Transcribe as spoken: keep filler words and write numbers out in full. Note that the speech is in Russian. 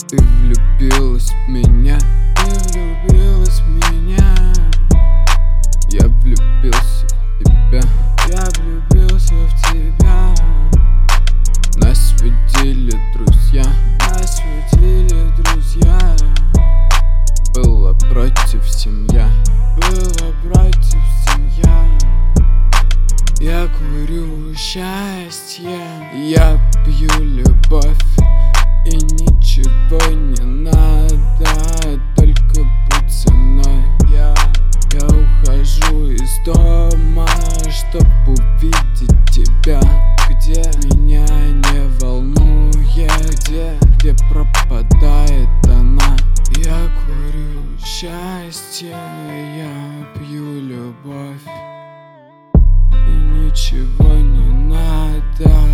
Ты влюбилась в меня, ты влюбилась в меня. Я влюбился в тебя, я влюбился в тебя. Нас водили друзья, нас водили друзья. Было против семья, было против семья. Я курю счастье, я пью любовь. И ничего не надо, только будь со мной. Я, я ухожу из дома, чтоб увидеть тебя. Где меня не волнует, где, где пропадает она. Я курю счастье, я пью любовь. И ничего не надо.